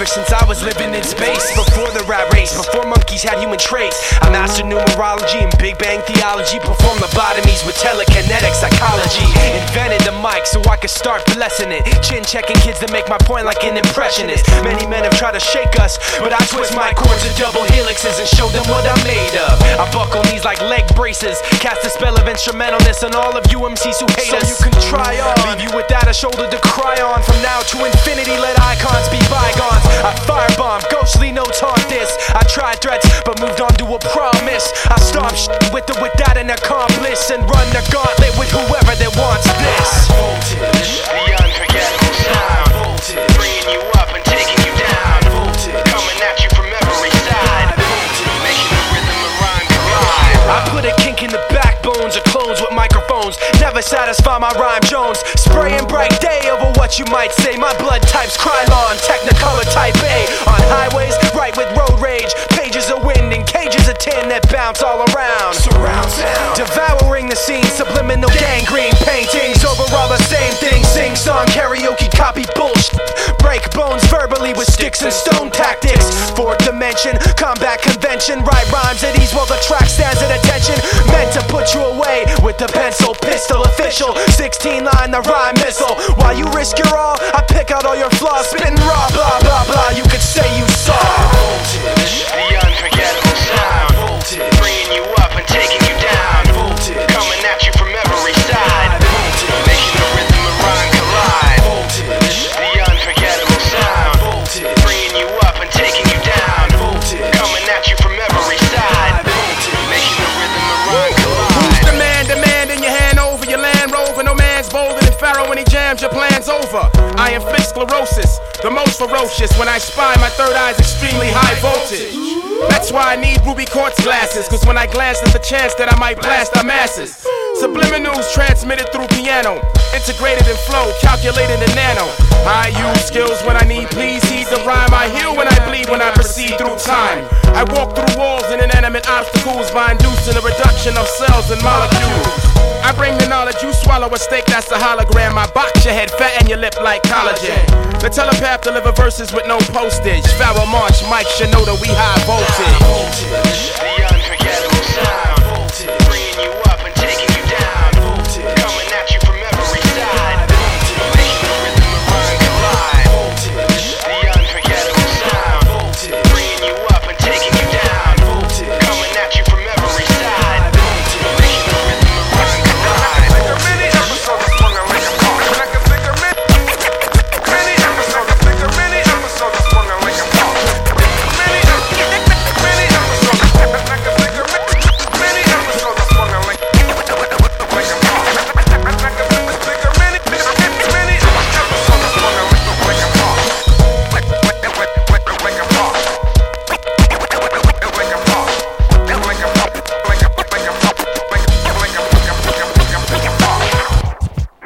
ever since I was living in space. Before the rat race, before monkeys had human traits, I mastered numerology and Big Bang theology. Performed lobotomies with telekinetic psychology. Invented the mic so I could start blessing it. Chin checking kids to make my point like an impressionist. Many men have tried to shake us, but I twist my chords to double helixes and show them what I'm made of. I buckle knees like leg braces, cast a spell of instrumentalness on all of you MCs who hate us. So you can try on, leave you without a shoulder to cry on. From now to infinity, let icons be bygones. I firebomb, ghostly notes haunt this. I tried threats, but moved on to a promise. I stomp with or without an accomplice, and run the gauntlet with whoever that wants this. Voltage, the unforgettable sound. Voltage, bringing you up and taking you down. Voltage, coming at you from every side. Voltage, making the rhythm and rhyme collide. I put a kink in the backbones of clones with microphones. Never satisfy my rhyme Jones. Spraying bright day over what you might say. My blood type's Krylon, Technicolor type A. On highways, right with road rage. Pages of wind and cages of tin that bounce all around. Surround sound, Devouring the scene, subliminal gangrene paintings. Overall the same thing, sing song, karaoke, copy bullshit. Break bones verbally with sticks and stone tactics. Fourth dimension, combat convention. Write rhymes at ease while the track stands at attention. Meant to put you away with the pencil pistol official. 16 line the rhyme missile. While you risk your all, I pick out all your flaws. Spitting raw, blah blah blah, you could say you saw. voltage, the unforgettable sound. Voltage, bringing you up and taking you down. Voltage, coming at you from every side. Voltage, making the rhythm and rhyme collide. Voltage, the unforgettable sound. Voltage, bringing you up and taking you down. Voltage, coming at you from every side. Voltage, making the rhythm and rhyme collide. Who's the man demanding your hand over your Land Rover? No man's bolder than Pharaoh when he jams your plans over. I inflict sclerosis, the most ferocious. When I spy, my third eye's extremely high voltage. That's why I need ruby quartz glasses, cause when I glance there's a chance that I might blast our masses. Subliminals transmitted through piano, integrated in flow, calculated in nano. I use skills when I need, please heed the rhyme. I heal when I bleed, when I proceed through time. I walk through walls and inanimate obstacles by inducing a reduction of cells and molecules. I bring the knowledge, you swallow a steak, that's a hologram. I box your head, fatten your lip like collagen. The telepath deliver verses with no postage. Pharaoh March, Mike Shinoda, we high voltage. Voltage, the unforgettable sound. Voltage, bringing you up